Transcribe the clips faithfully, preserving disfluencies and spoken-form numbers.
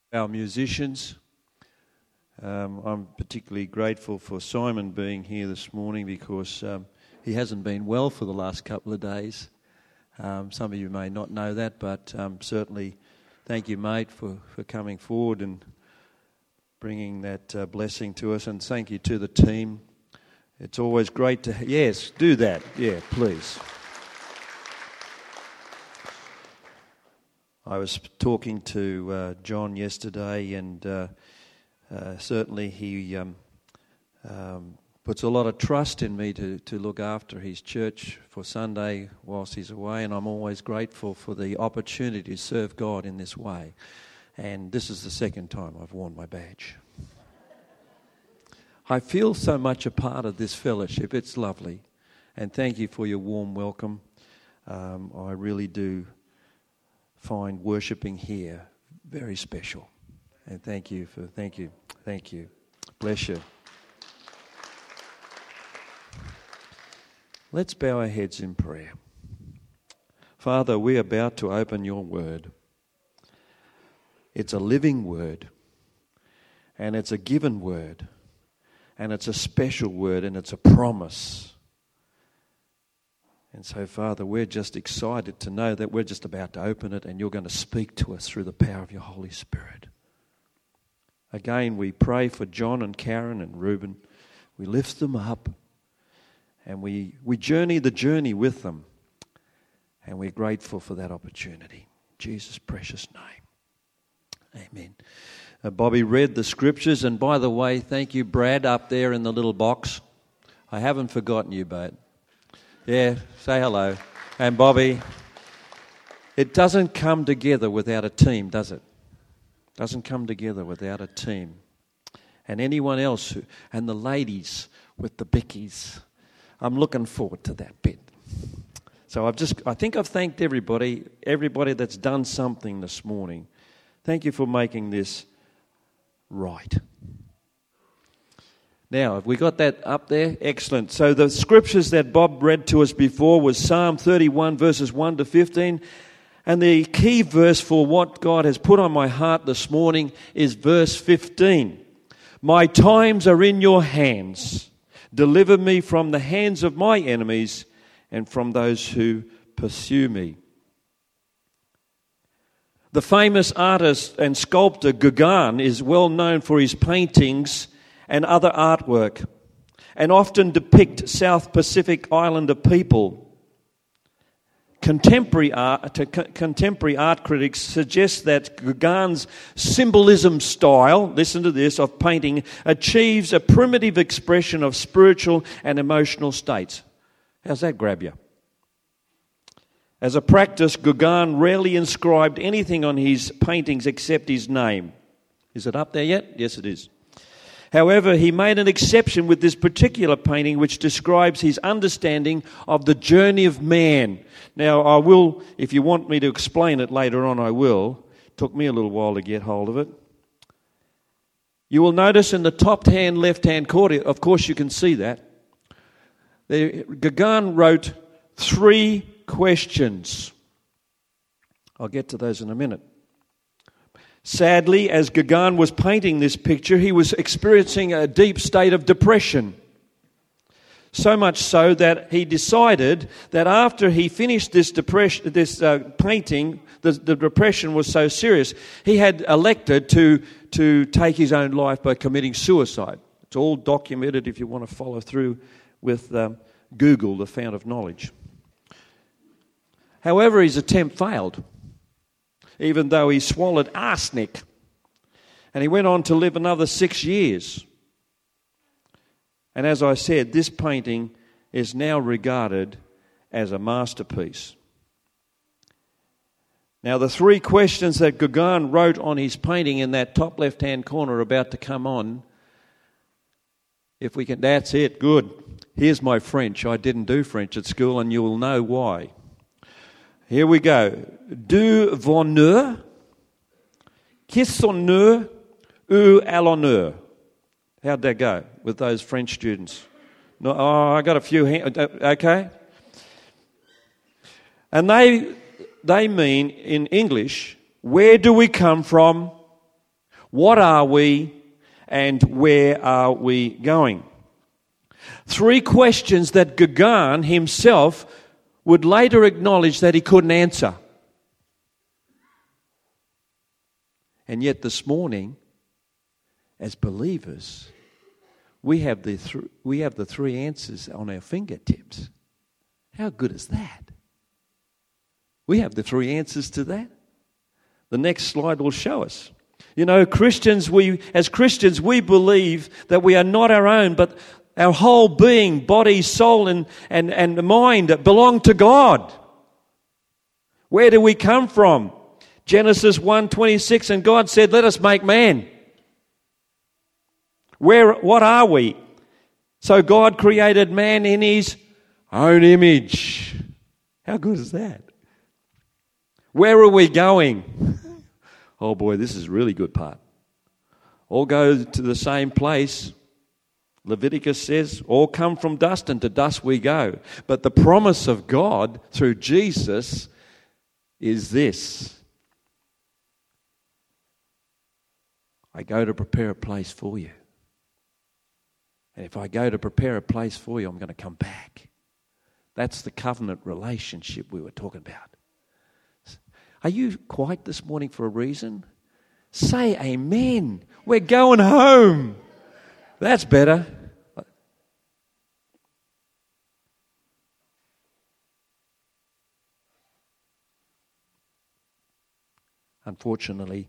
Our musicians. Um, I'm particularly grateful for Simon being here this morning because um, he hasn't been well for the last couple of days. Um, some of you may not know that, but um, certainly thank you, mate, for, for coming forward and bringing that uh, blessing to us. And thank you to the team. It's always great to... Yes, do that. Yeah, please. I was talking to uh, John yesterday, and uh, uh, certainly he um, um, puts a lot of trust in me to, to look after his church for Sunday whilst he's away, and I'm always grateful for the opportunity to serve God in this way. And this is the second time I've worn my badge. I feel so much a part of this fellowship. It's lovely. And thank you for your warm welcome. Um, I really do find worshipping here very special. And thank you for, thank you, thank you. Bless you. Let's bow our heads in prayer. Father, we're about to open your word. It's a living word, and it's a given word, and it's a special word, and it's a promise. And so, Father, we're just excited to know that we're just about to open it and you're going to speak to us through the power of your Holy Spirit. Again, we pray for John and Karen and Reuben. We lift them up and we, we journey the journey with them. And we're grateful for that opportunity. In Jesus' precious name. Amen. Uh, Bobby read the scriptures. And by the way, thank you, Brad, up there in the little box. I haven't forgotten you, mate. Yeah, say hello. And Bobby, it doesn't come together without a team, does it? Doesn't come together without a team. And anyone else, who, and the ladies with the bickies. I'm looking forward to that bit. So I've just, I think I've thanked everybody, everybody that's done something this morning. Thank you for making this right. Now, have we got that up there? Excellent. So the scriptures that Bob read to us before was Psalm thirty-one, verses one to fifteen. And the key verse for what God has put on my heart this morning is verse fifteen. My times are in your hands. Deliver me from the hands of my enemies and from those who pursue me. The famous artist and sculptor Gauguin is well known for his paintings and other artwork, and often depict South Pacific Islander people. Contemporary art, contemporary art critics suggest that Gauguin's symbolism style, listen to this, of painting achieves a primitive expression of spiritual and emotional states. How's that grab you? As a practice, Gauguin rarely inscribed anything on his paintings except his name. Is it up there yet? Yes, it is. However, he made an exception with this particular painting which describes his understanding of the journey of man. Now, I will, if you want me to explain it later on, I will. It took me a little while to get hold of it. You will notice in the top hand, left-hand corner, of course you can see that, there, Gauguin wrote three questions. I'll get to those in a minute. Sadly, as Gauguin was painting this picture, he was experiencing a deep state of depression. So much so that he decided that after he finished this depression, this uh, painting, the, the depression was so serious, he had elected to, to take his own life by committing suicide. It's all documented if you want to follow through with um, Google, the fount of knowledge. However, his attempt failed, even though he swallowed arsenic. And he went on to live another six years. And as I said, this painting is now regarded as a masterpiece. Now, the three questions that Gauguin wrote on his painting in that top left-hand corner are about to come on. If we can, that's it, good. Here's my French. I didn't do French at school, and you will know why. Here we go. Du bonheur, qui s'honneur ou à l'honneur. How'd that go with those French students? No, oh, I got a few hands. Okay. And they they mean in English, where do we come from What are we and where are we going? Three questions that Gauguin himself would later acknowledge that he couldn't answer. And yet this morning, as believers, we have the th- we have the three answers on our fingertips. How good is that? We have the three answers to that. The next slide will show us. You know, Christians, we as Christians, we believe that we are not our own, but our whole being, body, soul, and, and, and mind belong to God. Where do we come from? Genesis one twenty-six, and God said, let us make man. Where, what are we? So God created man in his own image. How good is that? Where are we going? Oh boy, this is a really good part. All go to the same place. Leviticus says, all come from dust, and to dust we go. But the promise of God through Jesus is this. I go to prepare a place for you. And if I go to prepare a place for you, I'm going to come back. That's the covenant relationship we were talking about. Are you quiet this morning for a reason? Say amen. We're going home. That's better. Unfortunately,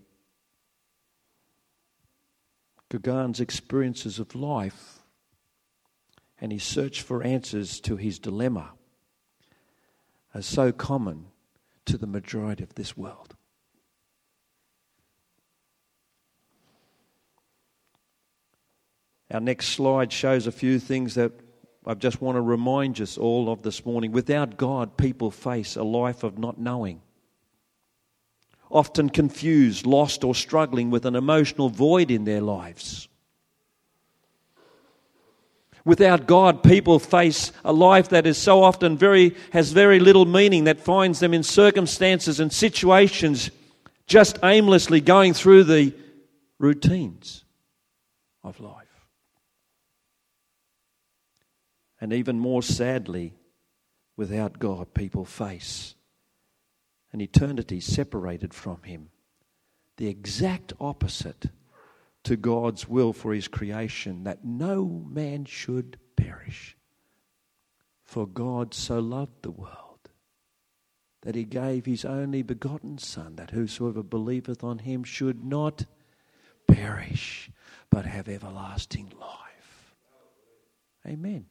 Gauguin's experiences of life and his search for answers to his dilemma are so common to the majority of this world. Our next slide shows a few things that I just want to remind us all of this morning. Without God, people face a life of not knowing, often confused, lost, or struggling with an emotional void in their lives. Without God, people face a life that is so often very, has very little meaning, that finds them in circumstances and situations just aimlessly going through the routines of life. And even more sadly, without God, people face an eternity separated from Him, the exact opposite to God's will for His creation, that no man should perish. For God so loved the world that He gave His only begotten Son, that whosoever believeth on Him should not perish, but have everlasting life. Amen.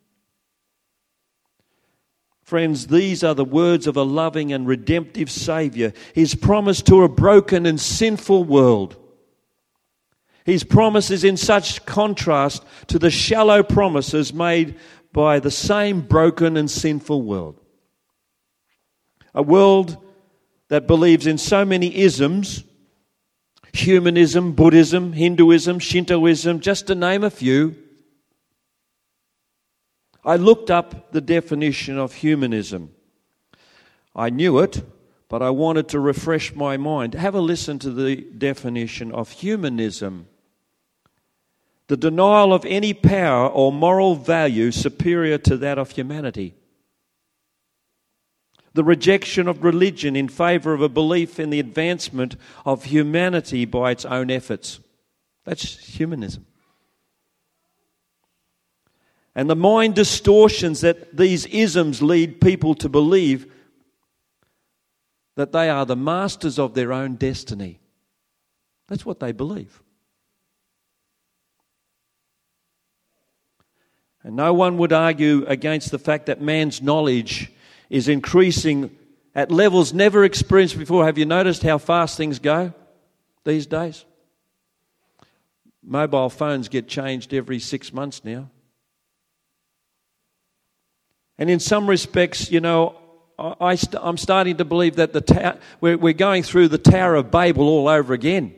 Friends, these are the words of a loving and redemptive Saviour. His promise to a broken and sinful world. His promise is in such contrast to the shallow promises made by the same broken and sinful world. A world that believes in so many isms, humanism, Buddhism, Hinduism, Shintoism, just to name a few. I looked up the definition of humanism. I knew it, but I wanted to refresh my mind. Have a listen to the definition of humanism. The denial of any power or moral value superior to that of humanity. The rejection of religion in favour of a belief in the advancement of humanity by its own efforts. That's humanism. And the mind distortions that these isms lead people to believe that they are the masters of their own destiny. That's what they believe. And no one would argue against the fact that man's knowledge is increasing at levels never experienced before. Have you noticed how fast things go these days? Mobile phones get changed every six months now. And in some respects, you know, I st- I'm starting to believe that the ta- we're, we're going through the Tower of Babel all over again.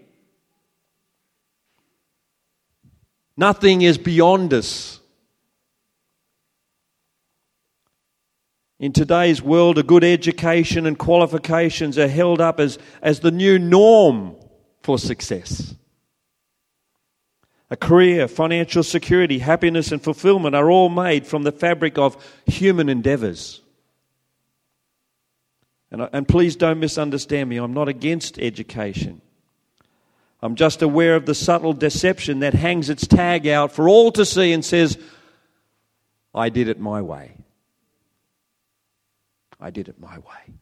Nothing is beyond us. In today's world, a good education and qualifications are held up as, as the new norm for success. A career, financial security, happiness and fulfillment are all made from the fabric of human endeavours. And, and please don't misunderstand me. I'm not against education. I'm just aware of the subtle deception that hangs its tag out for all to see and says, I did it my way. I did it my way.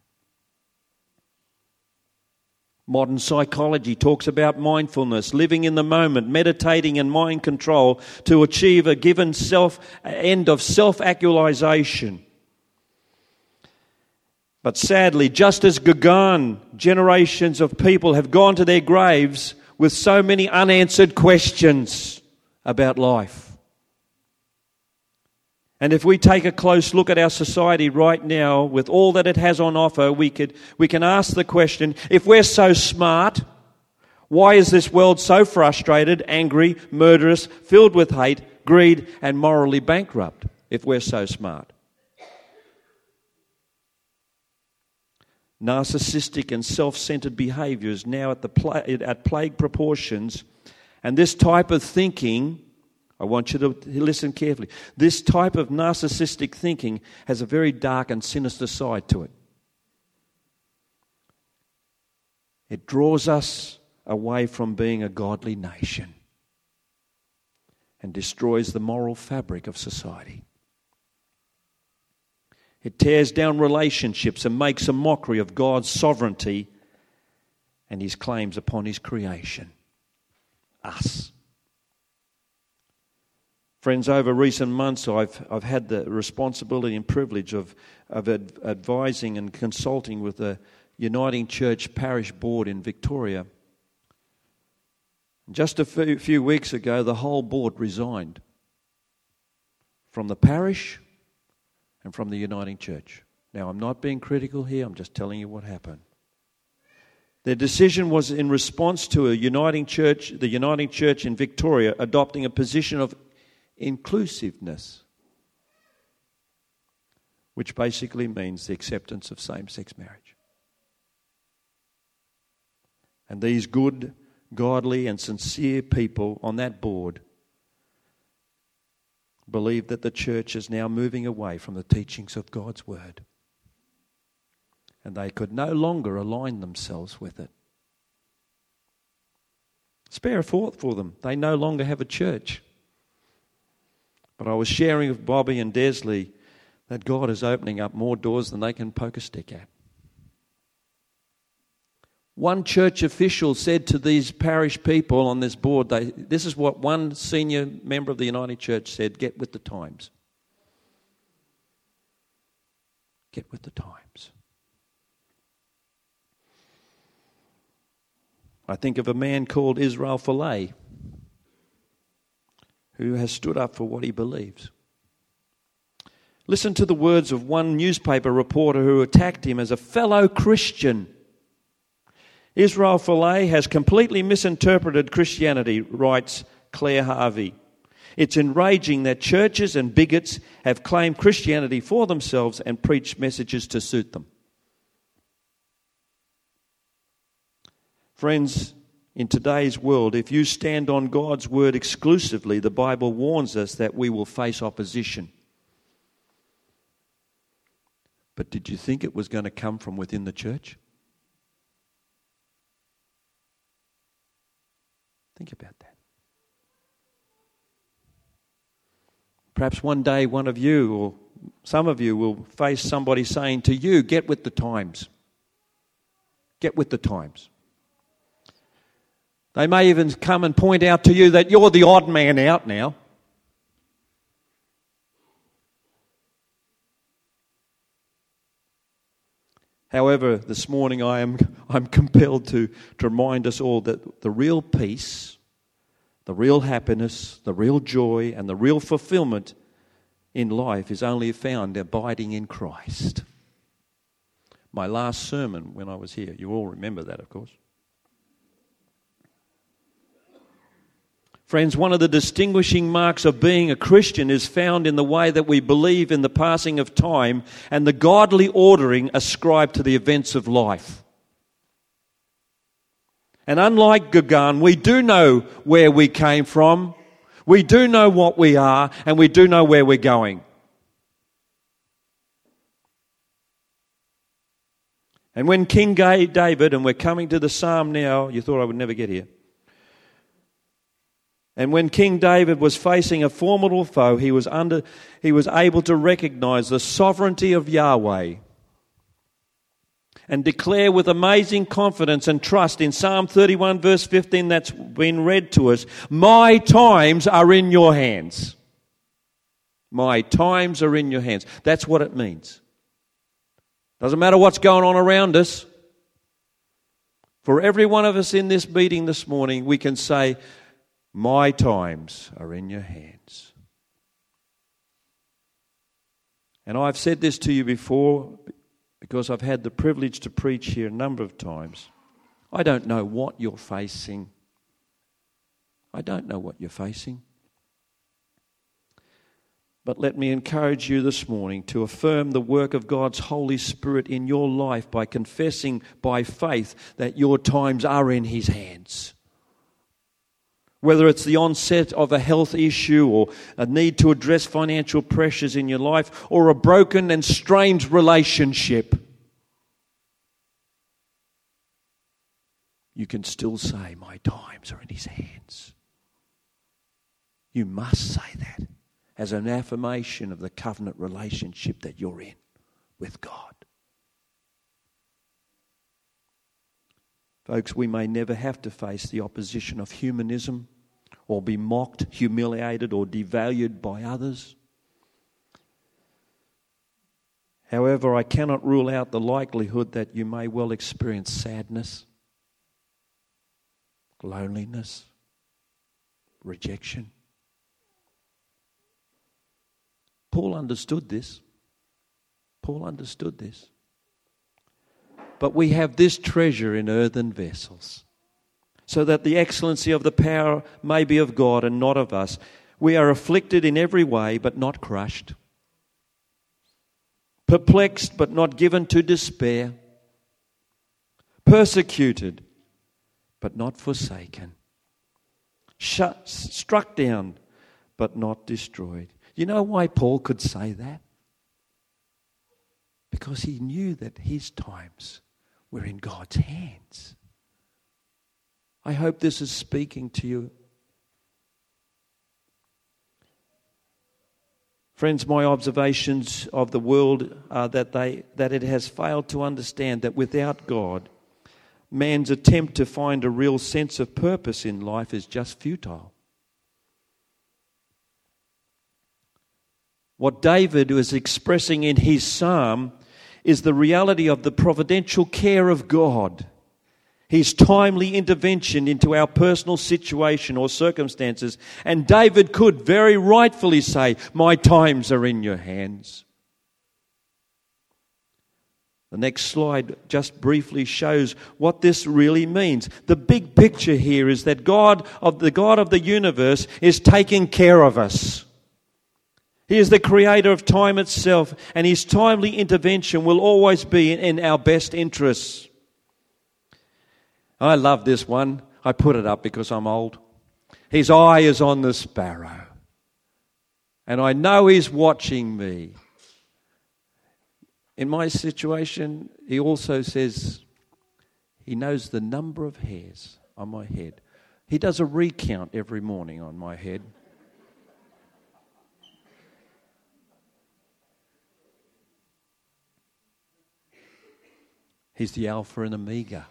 Modern psychology talks about mindfulness, living in the moment, meditating and mind control to achieve a given self end of self-actualization. But sadly, just as Gauguin, generations of people have gone to their graves with so many unanswered questions about life. And if we take a close look at our society right now, with all that it has on offer, we could we can ask the question, if we're so smart, why is this world so frustrated, angry, murderous, filled with hate, greed, and morally bankrupt, if we're so smart? Narcissistic and self-centered behaviour is now at the pla- at plague proportions, and this type of thinking, I want you to listen carefully. This type of narcissistic thinking has a very dark and sinister side to it. It draws us away from being a godly nation and destroys the moral fabric of society. It tears down relationships and makes a mockery of God's sovereignty and His claims upon His creation, us. Friends, over recent months I've I've had the responsibility and privilege of, of ad, advising and consulting with the Uniting Church Parish Board in Victoria. Just a few, few weeks ago, the whole board resigned from the parish and from the Uniting Church. Now, I'm not being critical here, I'm just telling you what happened. Their decision was in response to a Uniting Church, the Uniting Church in Victoria adopting a position of inclusiveness, which basically means the acceptance of same-sex marriage. And these good, godly and sincere people on that board believe that the church is now moving away from the teachings of God's word, and they could no longer align themselves with it. Spare a thought for them. They no longer have a church. But I was sharing with Bobby and Desley that God is opening up more doors than they can poke a stick at. One church official said to these parish people on this board, they, this is what one senior member of the Uniting Church said, get with the times. Get with the times. I think of a man called Israel Follett, who has stood up for what he believes. Listen to the words of one newspaper reporter who attacked him as a fellow Christian. Israel Follett has completely misinterpreted Christianity, writes Claire Harvey. It's enraging that churches and bigots have claimed Christianity for themselves and preached messages to suit them. Friends, in today's world, if you stand on God's word exclusively, the Bible warns us that we will face opposition. But did you think it was going to come from within the church? Think about that. Perhaps one day one of you or some of you will face somebody saying to you, get with the times. Get with the times. They may even come and point out to you that you're the odd man out now. However, this morning I am I'm compelled to, to remind us all that the real peace, the real happiness, the real joy, and the real fulfillment in life is only found abiding in Christ. My last sermon when I was here, you all remember that, of course. Friends, one of the distinguishing marks of being a Christian is found in the way that we believe in the passing of time and the godly ordering ascribed to the events of life. And unlike Gauguin, we do know where we came from We do know what we are, and we do know where we're going. And when King David, and we're coming to the psalm now, you thought I would never get here. And when King David was facing a formidable foe, he was under, he was able to recognize the sovereignty of Yahweh and declare with amazing confidence and trust in Psalm thirty-one verse fifteen that's been read to us, my times are in your hands. My times are in your hands. That's what it means. Doesn't matter what's going on around us. For every one of us in this meeting this morning, we can say, my times are in your hands. And I've said this to you before because I've had the privilege to preach here a number of times. I don't know what you're facing. I don't know what you're facing. But let me encourage you this morning to affirm the work of God's Holy Spirit in your life by confessing by faith that your times are in His hands. Whether it's the onset of a health issue or a need to address financial pressures in your life or a broken and strained relationship, you can still say, my times are in His hands. You must say that as an affirmation of the covenant relationship that you're in with God. Folks, we may never have to face the opposition of humanism or be mocked, humiliated, or devalued by others. However, I cannot rule out the likelihood that you may well experience sadness, loneliness, rejection. Paul understood this. Paul understood this. But we have this treasure in earthen vessels, so that the excellency of the power may be of God and not of us. We are afflicted in every way, but not crushed. Perplexed, but not given to despair. Persecuted, but not forsaken. Shut, struck down, but not destroyed. You know why Paul could say that? Because he knew that his times were in God's hands. I hope this is speaking to you. Friends, my observations of the world are that they that it has failed to understand that without God, man's attempt to find a real sense of purpose in life is just futile. What David was expressing in his psalm is the reality of the providential care of God, His timely intervention into our personal situation or circumstances. And David could very rightfully say, my times are in your hands. The next slide just briefly shows what this really means. The big picture here is that God of the God of the universe is taking care of us. He is the creator of time itself, and His timely intervention will always be in our best interests. I love this one. I put it up because I'm old. His eye is on the sparrow, and I know He's watching me. In my situation, He also says He knows the number of hairs on my head. He does a recount every morning on my head. He's the Alpha and Omega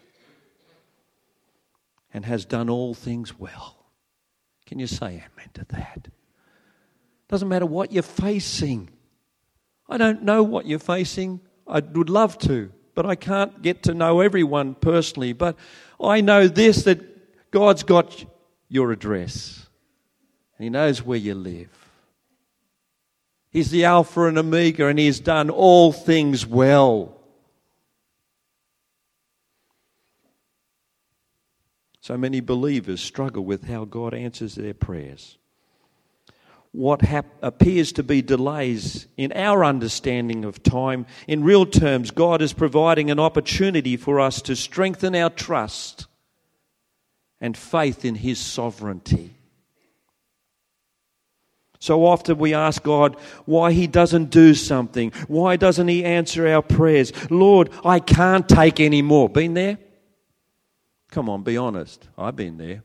and has done all things well. Can you say amen to that? Doesn't matter what you're facing. I don't know what you're facing. I would love to, but I can't get to know everyone personally. But I know this, that God's got your address. And He knows where you live. He's the Alpha and Omega, and He has done all things well. So many believers struggle with how God answers their prayers. What hap- appears to be delays in our understanding of time, in real terms, God is providing an opportunity for us to strengthen our trust and faith in His sovereignty. So often we ask God why He doesn't do something. Why doesn't He answer our prayers? Lord, I can't take any more. Been there? Come on, be honest. I've been there.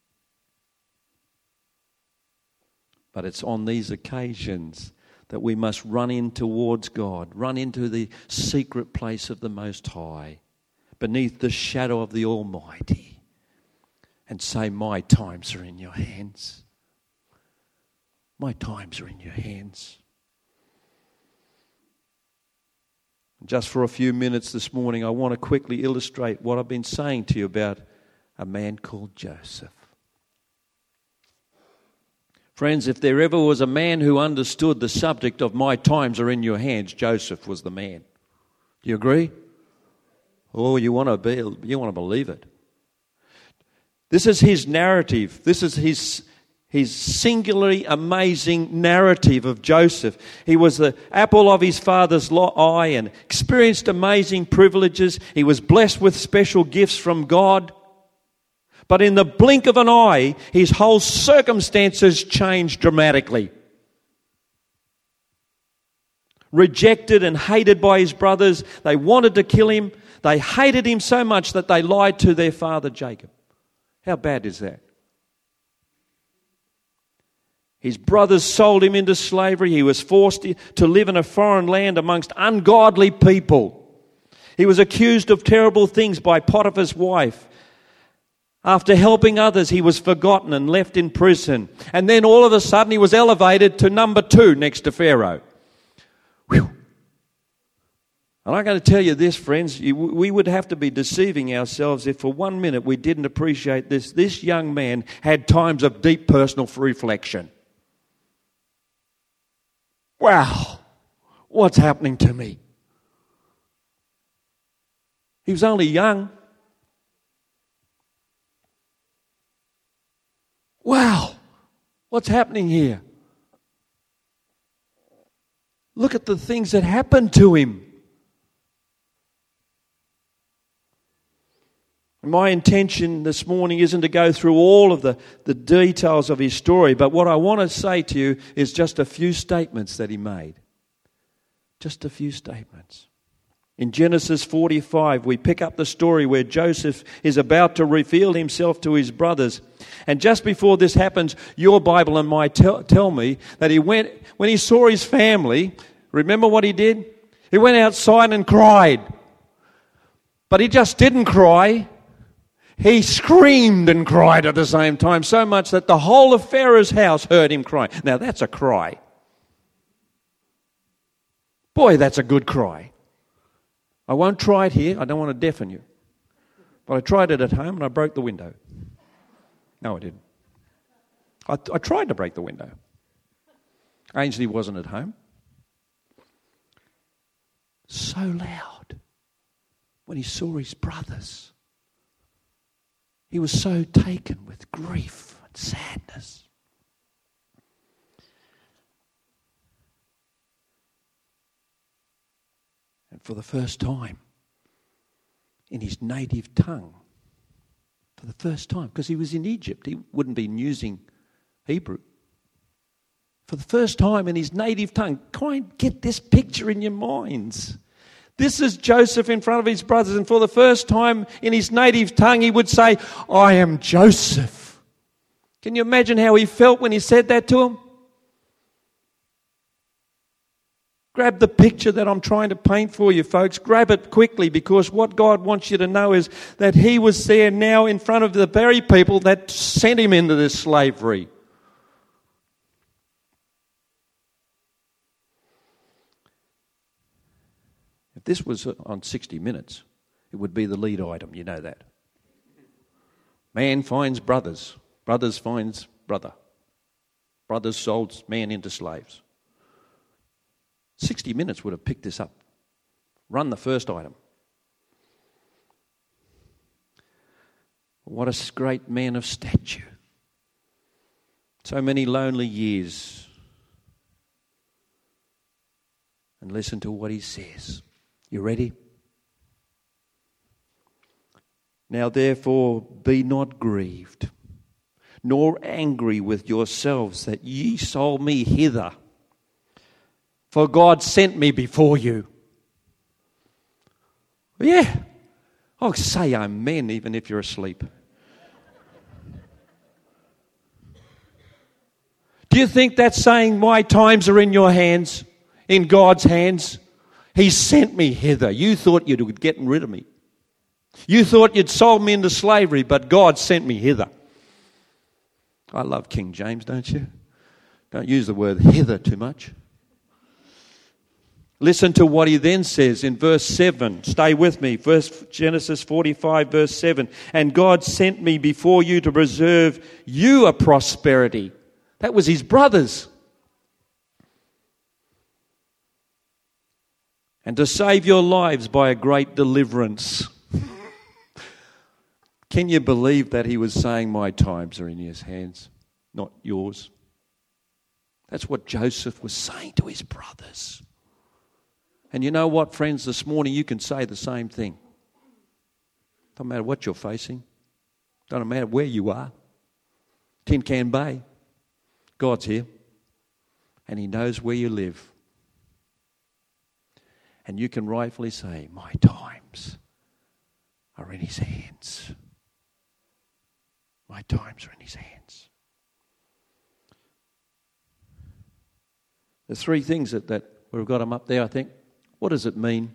But it's on these occasions that we must run in towards God, run into the secret place of the Most High, beneath the shadow of the Almighty, and say, my times are in your hands. My times are in your hands. Just for a few minutes this morning, I want to quickly illustrate what I've been saying to you about a man called Joseph. Friends, if there ever was a man who understood the subject of my times are in your hands, Joseph was the man. Do you agree? Oh, you want to be, you want to believe it. This is his narrative. This is his, his singularly amazing narrative of Joseph. He was the apple of his father's eye and experienced amazing privileges. He was blessed with special gifts from God. But in the blink of an eye, his whole circumstances changed dramatically. Rejected and hated by his brothers, they wanted to kill him. They hated him so much that they lied to their father Jacob. How bad is that? His brothers sold him into slavery. He was forced to live in a foreign land amongst ungodly people. He was accused of terrible things by Potiphar's wife. After helping others, he was forgotten and left in prison. And then all of a sudden he was elevated to number two next to Pharaoh. Whew. And I'm going to tell you this, friends, we would have to be deceiving ourselves if for one minute we didn't appreciate this. This young man had times of deep personal reflection. Wow, what's happening to me? He was only young. Wow, what's happening here? Look at the things that happened to him. My intention this morning isn't to go through all of the, the details of his story, but what I want to say to you is just a few statements that he made. Just a few statements. In Genesis forty-five, we pick up the story where Joseph is about to reveal himself to his brothers. And just before this happens, your Bible and mine tell, tell me that he went, when he saw his family, remember what he did? He went outside and cried. But he just didn't cry. He screamed and cried at the same time, so much that the whole of Pharaoh's house heard him cry. Now that's a cry. Boy, that's a good cry. I won't try it here. I don't want to deafen you. But I tried it at home and I broke the window. No, I didn't. I, I tried to break the window. Ainsley wasn't at home. So loud when he saw his brothers. He was so taken with grief and sadness. And for the first time, in his native tongue, for the first time, because he was in Egypt, he wouldn't be using Hebrew. For the first time in his native tongue, try and get this picture in your minds. This is Joseph in front of his brothers, and for the first time in his native tongue, he would say, I am Joseph. Can you imagine how he felt when he said that to him? Grab the picture that I'm trying to paint for you, folks. Grab it quickly, because what God wants you to know is that he was there now in front of the very people that sent him into this slavery. If this was on sixty minutes, it would be the lead item. You know that. Man finds brothers. Brothers finds brother. Brothers sold man into slaves. sixty minutes would have picked this up. Run the first item. What a great man of stature. So many lonely years. And listen to what he says. You ready? Now therefore be not grieved, nor angry with yourselves that ye sold me hither. For God sent me before you. Yeah. Oh, say amen even if you're asleep. Do you think that's saying my times are in your hands, in God's hands? He sent me hither. You thought you'd be getting rid of me. You thought you'd sold me into slavery, but God sent me hither. I love King James, don't you? Don't use the word hither too much. Listen to what he then says in verse seven. Stay with me. Verse Genesis forty-five, verse seven. And God sent me before you to preserve you a prosperity. That was his brothers. And to save your lives by a great deliverance. Can you believe that he was saying, my times are in his hands, not yours? That's what Joseph was saying to his brothers. And you know what, friends, this morning you can say the same thing. Doesn't matter what you're facing. Doesn't matter where you are. Tin Can Bay. God's here. And he knows where you live. And you can rightfully say, my times are in his hands. My times are in his hands. There's three things that, that we've got them up there, I think. What does it mean?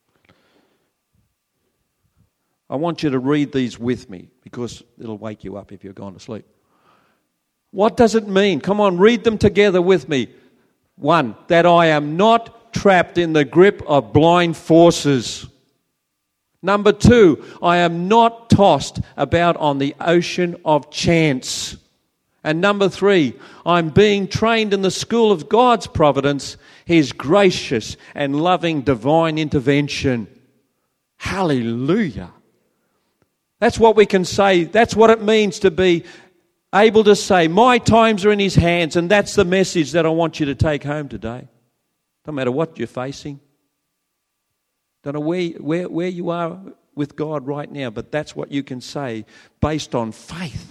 I want you to read these with me because it'll wake you up if you're gone to sleep. What does it mean? Come on, read them together with me. One, that I am not trapped in the grip of blind forces. Number two, I am not tossed about on the ocean of chance. And number three, I'm being trained in the school of God's providence, his gracious and loving divine intervention. Hallelujah. That's what we can say. That's what it means to be able to say, my times are in his hands, and that's the message that I want you to take home today. No matter what you're facing. Don't know where, where, where you are with God right now, but that's what you can say based on faith.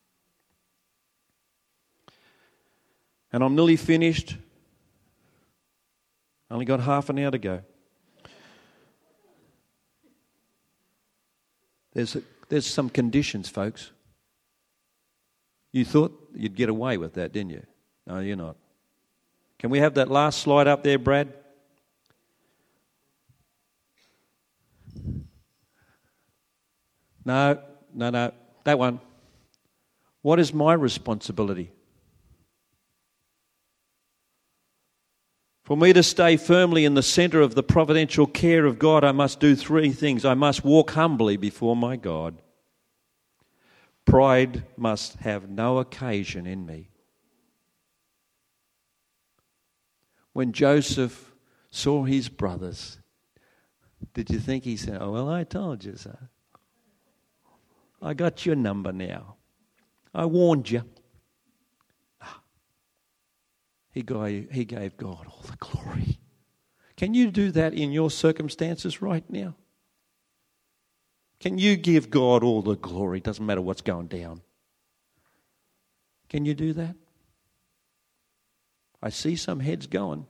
And I'm nearly finished. Only got half an hour to go. There's a, there's some conditions, folks. You thought you'd get away with that, didn't you? No, you're not. Can we have that last slide up there, Brad? No, no, no. That one. What is my responsibility? For me to stay firmly in the centre of the providential care of God, I must do three things. I must walk humbly before my God. Pride must have no occasion in me. When Joseph saw his brothers, did you think he said, oh, well, I told you so. I got your number now. I warned you. He gave, he gave God all the glory. Can you do that in your circumstances right now? Can you give God all the glory? Doesn't matter what's going down. Can you do that? I see some heads going.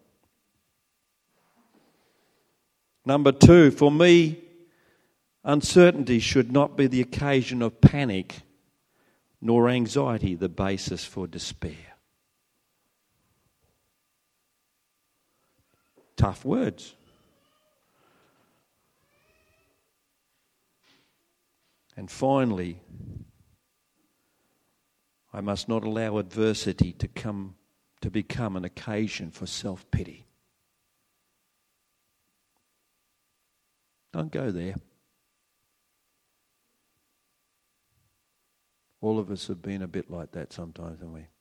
Number two, for me, uncertainty should not be the occasion of panic, nor anxiety the basis for despair. Tough words. And finally, I must not allow adversity to come to become an occasion for self-pity. Don't go there. All of us have been a bit like that sometimes, haven't we?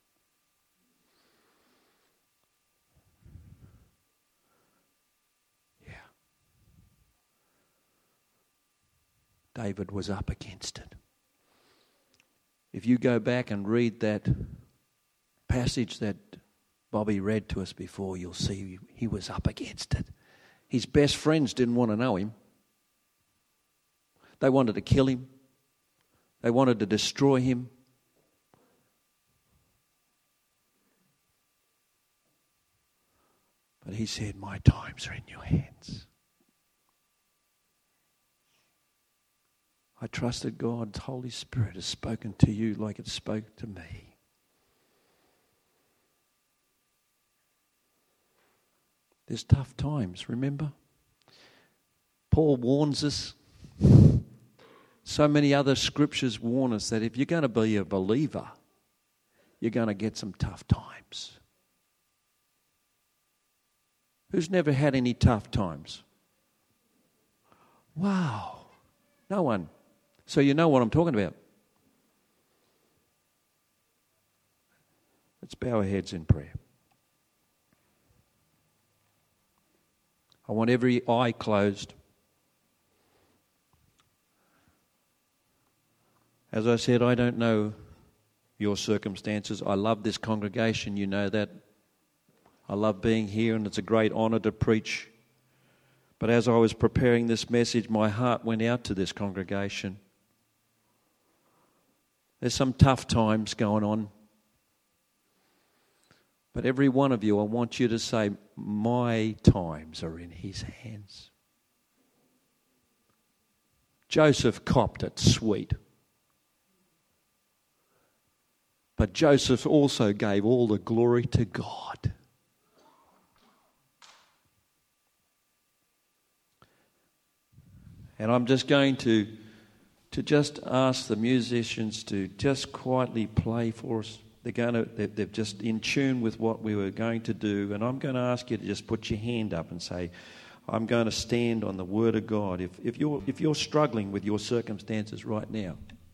David was up against it. If you go back and read that passage that Bobby read to us before, you'll see he was up against it. His best friends didn't want to know him. They wanted to kill him. They wanted to destroy him. But he said, my times are in your hands. I trust that God's Holy Spirit has spoken to you like it spoke to me. There's tough times, remember? Paul warns us. So many other scriptures warn us that if you're going to be a believer, you're going to get some tough times. Who's never had any tough times? Wow. No one. So you know what I'm talking about. Let's bow our heads in prayer. I want every eye closed. As I said, I don't know your circumstances. I love this congregation, you know that. I love being here, and it's a great honour to preach. But as I was preparing this message, my heart went out to this congregation. There's some tough times going on. But every one of you, I want you to say, my times are in his hands. Joseph copped it, sweet. But Joseph also gave all the glory to God. And I'm just going to, to just ask the musicians to just quietly play for us. They're going to, they're, they're just in tune with what we were going to do. And I'm going to ask you to just put your hand up and say, I'm going to stand on the Word of God. If, if you're, if you're struggling with your circumstances right now,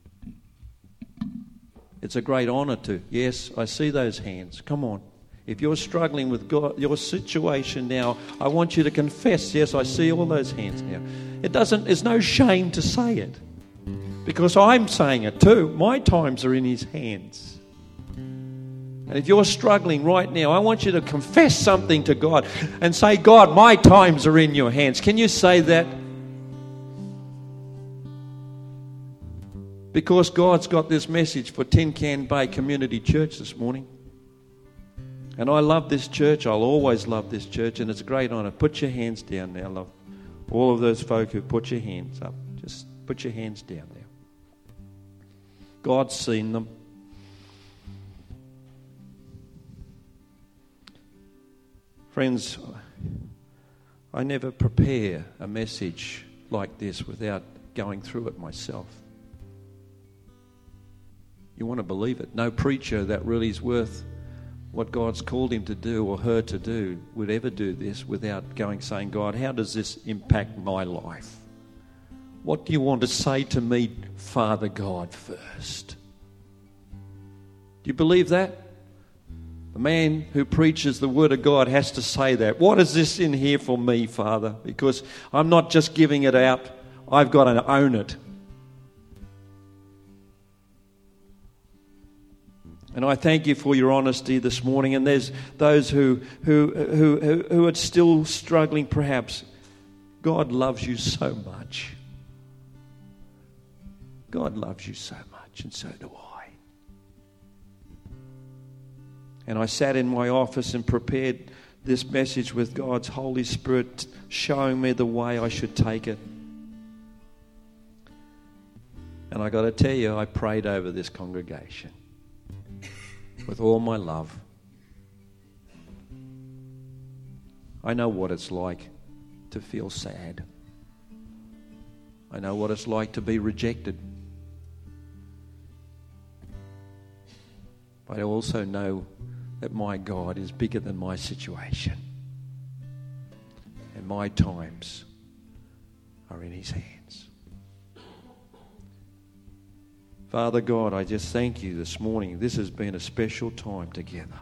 it's a great honour to. Yes, I see those hands. Come on. If you're struggling with God, your situation now, I want you to confess. Yes, I see all those hands now. It doesn't. There's no shame to say it, because I'm saying it too. My times are in his hands. And if you're struggling right now, I want you to confess something to God and say, God, my times are in your hands. Can you say that? Because God's got this message for Tin Can Bay Community Church this morning. And I love this church. I'll always love this church. And it's a great honour. Put your hands down now, love. All of those folk who put your hands up. Just put your hands down now. God's seen them. Friends, I never prepare a message like this without going through it myself. You want to believe it. No preacher that really is worth what God's called him to do or her to do would ever do this without going saying, God, how does this impact my life? What do you want to say to me, Father God, first? Do you believe that? The man who preaches the Word of God has to say that. What is this in here for me, Father? Because I'm not just giving it out. I've got to own it. And I thank you for your honesty this morning. And there's those who, who, who, who, who are still struggling perhaps. God loves you so much. God loves you so much, and so do I. And I sat in my office and prepared this message with God's Holy Spirit showing me the way I should take it. And I got to tell you, I prayed over this congregation with all my love. I know what it's like to feel sad. I know what it's like to be rejected. But I also know that my God is bigger than my situation. And my times are in his hands. Father God, I just thank you this morning. This has been a special time together.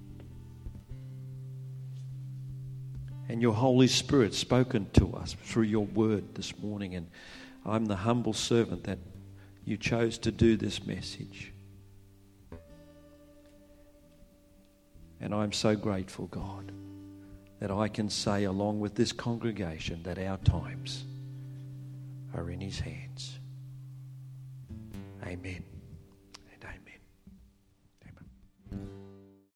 And your Holy Spirit spoken to us through your word this morning. And I'm the humble servant that you chose to do this message. And I'm so grateful, God, that I can say along with this congregation that our times are in his hands. Amen.